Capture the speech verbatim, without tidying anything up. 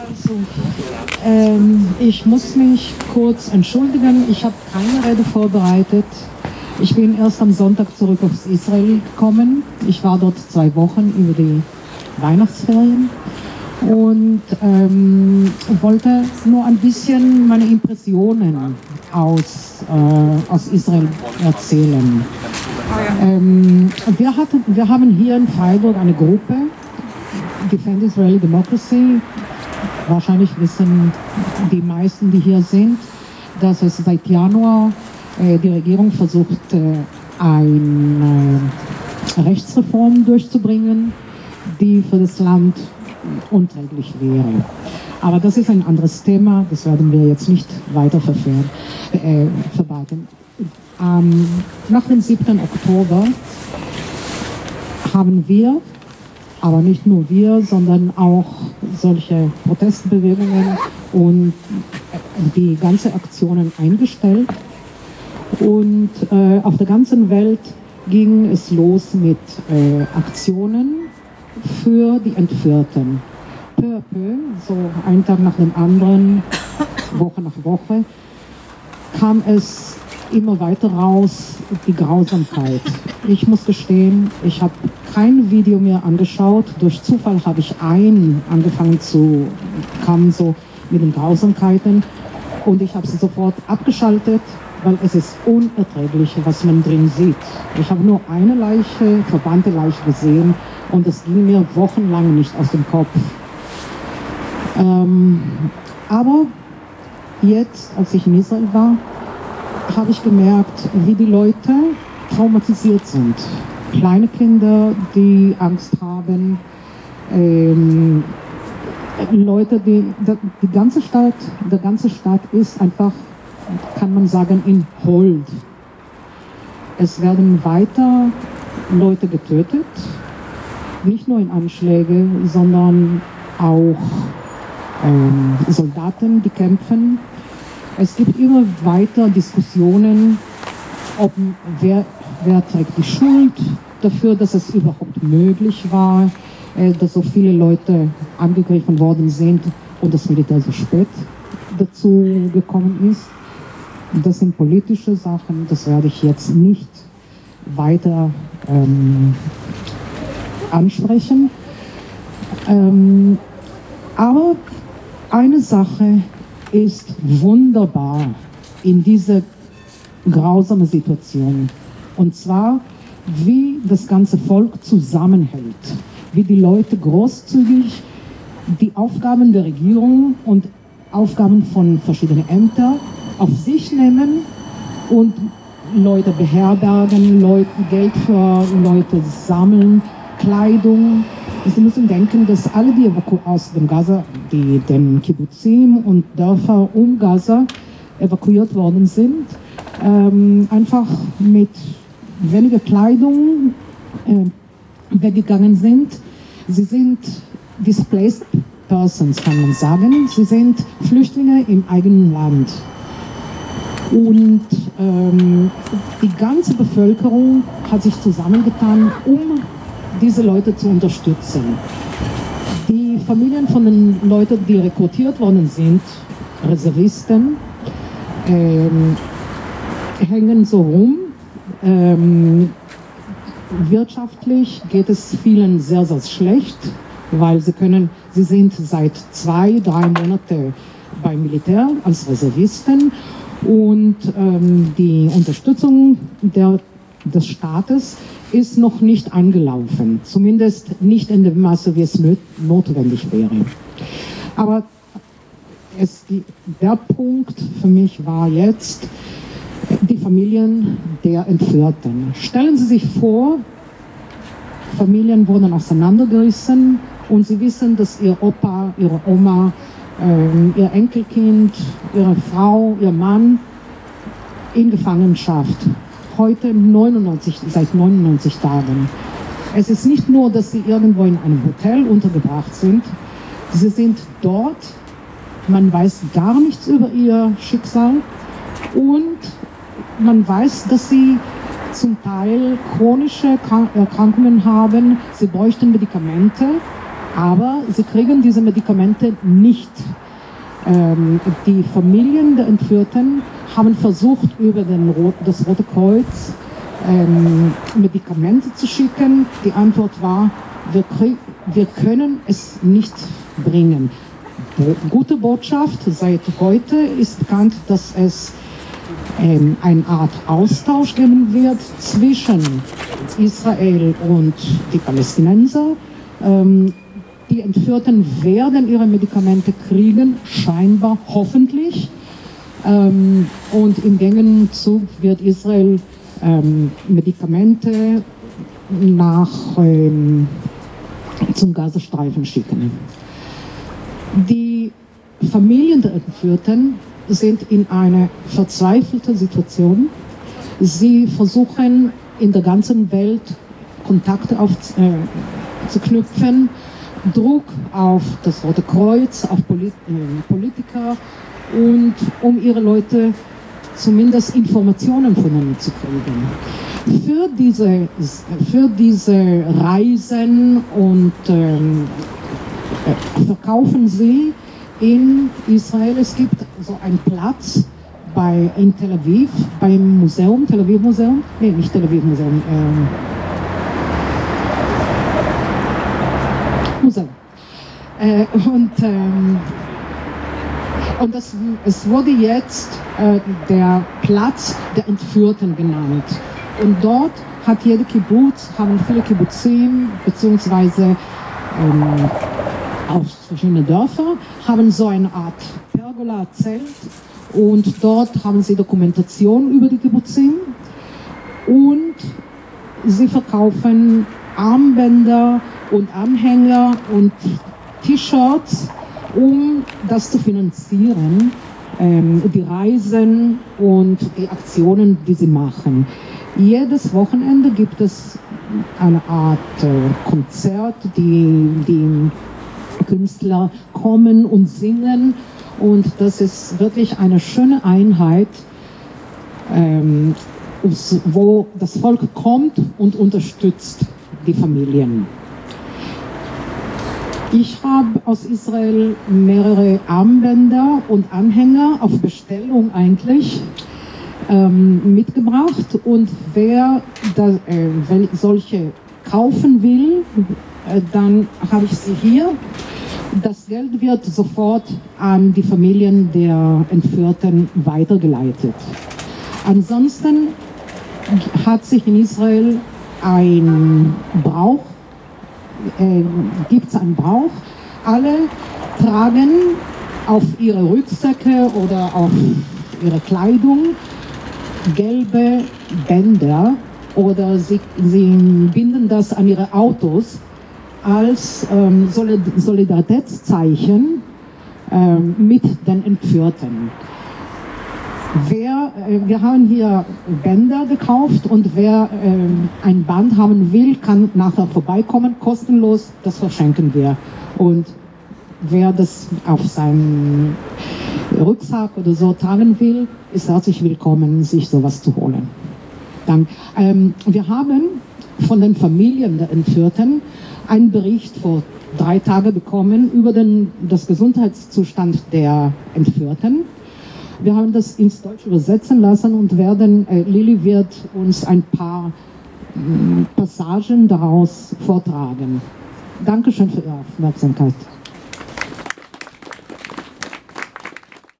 Also, ähm, ich muss mich kurz entschuldigen. Ich habe keine Rede vorbereitet. Ich bin erst am Sonntag zurück aus Israel gekommen. Ich war dort zwei Wochen über die Weihnachtsferien und ähm, wollte nur ein bisschen meine Impressionen aus, äh, aus Israel erzählen. Ähm, wir, hatten, wir haben hier in Freiburg eine Gruppe, Defend Israeli Democracy. Wahrscheinlich wissen die meisten, die hier sind, dass es seit Januar äh, die Regierung versucht, äh, eine äh, Rechtsreform durchzubringen, die für das Land unträglich wäre. Aber das ist ein anderes Thema, das werden wir jetzt nicht weiter verfahren, äh, verbreiten. Ähm, nach dem siebten Oktober haben wir, aber nicht nur wir, sondern auch solche Protestbewegungen und die ganze Aktionen eingestellt. Und äh, auf der ganzen Welt ging es los mit äh, Aktionen für die Entführten. Peu à peu, so ein Tag nach dem anderen, Woche nach Woche, kam es immer weiter raus, die Grausamkeit. Ich muss gestehen, ich habe kein Video mehr angeschaut. Durch Zufall habe ich ein angefangen zu, kam so mit den Grausamkeiten und ich habe sie sofort abgeschaltet, weil es ist unerträglich, was man drin sieht. Ich habe nur eine Leiche, verbrannte Leiche gesehen und es ging mir wochenlang nicht aus dem Kopf. Ähm, aber jetzt, als ich in Israel war, habe ich gemerkt, wie die Leute traumatisiert sind. Kleine Kinder, die Angst haben, ähm, Leute, die, die ganze Stadt, der ganze Stadt ist einfach, kann man sagen, in Hold. Es werden weiter Leute getötet, nicht nur in Anschläge, sondern auch ähm, Soldaten, die kämpfen. Es gibt immer weiter Diskussionen, ob wer, wer trägt die Schuld dafür, dass es überhaupt möglich war, äh, dass so viele Leute angegriffen worden sind und das Militär so spät dazu gekommen ist. Das sind politische Sachen, das werde ich jetzt nicht weiter ähm, ansprechen. Ähm, aber eine Sache ist wunderbar in dieser grausamen Situation. Und zwar, wie das ganze Volk zusammenhält, wie die Leute großzügig die Aufgaben der Regierung und Aufgaben von verschiedenen Ämtern auf sich nehmen und Leute beherbergen, Leute, Geld für Leute sammeln, Kleidung. Sie müssen denken, dass alle, die aus dem Gaza, die den Kibbutzim und Dörfer um Gaza evakuiert worden sind, ähm, einfach mit weniger Kleidung äh, weggegangen sind. Sie sind displaced persons, kann man sagen. Sie sind Flüchtlinge im eigenen Land. Und ähm, die ganze Bevölkerung hat sich zusammengetan, um diese Leute zu unterstützen. Die Familien von den Leuten, die rekrutiert worden sind, Reservisten, ähm, hängen so rum. Ähm, wirtschaftlich geht es vielen sehr, sehr schlecht, weil sie können, sie sind seit zwei, drei Monaten beim Militär als Reservisten und ähm, die Unterstützung der, des Staates ist noch nicht angelaufen, zumindest nicht in dem Maße, wie es notwendig wäre. Aber es, die, der Punkt für mich war jetzt die Familien der Entführten. Stellen Sie sich vor, Familien wurden auseinandergerissen und Sie wissen, dass Ihr Opa, Ihre Oma, äh, Ihr Enkelkind, Ihre Frau, Ihr Mann in Gefangenschaft heute neunundneunzig, seit neunundneunzig Tagen. Es ist nicht nur, dass sie irgendwo in einem Hotel untergebracht sind, sie sind dort, man weiß gar nichts über ihr Schicksal und man weiß, dass sie zum Teil chronische Erkrankungen haben, sie bräuchten Medikamente, aber sie kriegen diese Medikamente nicht. Ähm, die Familien der Entführten haben versucht, über den Rot, das Rote Kreuz ähm, Medikamente zu schicken. Die Antwort war, wir, krieg, wir können es nicht bringen. Bo- gute Botschaft, seit heute ist bekannt, dass es ähm, eine Art Austausch geben wird zwischen Israel und die Palästinenser. Ähm, die Entführten werden ihre Medikamente kriegen, scheinbar, hoffentlich. Ähm, und im Gegenzug wird Israel ähm, Medikamente nach, ähm, zum Gazastreifen schicken. Die Familien der Entführten sind in einer verzweifelten Situation. Sie versuchen in der ganzen Welt Kontakte aufzuknüpfen, äh, Druck auf das Rote Kreuz, auf Polit äh, Politiker und um ihre Leute zumindest Informationen von ihnen zu kriegen. Für diese, für diese Reisen und ähm, verkaufen sie in Israel. Es gibt so einen Platz bei, in Tel Aviv, beim Museum, Tel Aviv Museum, nee, nicht Tel Aviv Museum, ähm, Museum. Äh, und ähm, und das, es wurde jetzt äh, der Platz der Entführten genannt. Und dort hat jede Kibbutz, haben viele Kibbutzim, beziehungsweise ähm, aus verschiedenen Dörfern, haben so eine Art Pergola-Zelt und dort haben sie Dokumentation über die Kibbutzim und sie verkaufen Armbänder und Anhänger und T-Shirts, um das zu finanzieren, ähm, die Reisen und die Aktionen, die sie machen. Jedes Wochenende gibt es eine Art äh, Konzert, die, die Künstler kommen und singen und das ist wirklich eine schöne Einheit, ähm, wo das Volk kommt und unterstützt die Familien. Ich habe aus Israel mehrere Armbänder und Anhänger auf Bestellung eigentlich ähm, mitgebracht und wer da, äh, wenn solche kaufen will, äh, dann habe ich sie hier. Das Geld wird sofort an die Familien der Entführten weitergeleitet. Ansonsten hat sich in Israel ein Brauch, äh, gibt es einen Brauch, alle tragen auf ihre Rücksäcke oder auf ihre Kleidung gelbe Bänder oder sie, sie binden das an ihre Autos als ähm, Solidaritätszeichen ähm, mit den Entführten. Wer, äh, wir haben hier Bänder gekauft und wer äh, ein Band haben will, kann nachher vorbeikommen, kostenlos, das verschenken wir. Und wer das auf seinem Rucksack oder so tragen will, ist herzlich willkommen, sich sowas zu holen. Dann, ähm, wir haben von den Familien der Entführten einen Bericht vor drei Tagen bekommen über den das Gesundheitszustand der Entführten. Wir haben das ins Deutsche übersetzen lassen und werden, äh, Lili wird uns ein paar äh, Passagen daraus vortragen. Dankeschön für Ihre Aufmerksamkeit.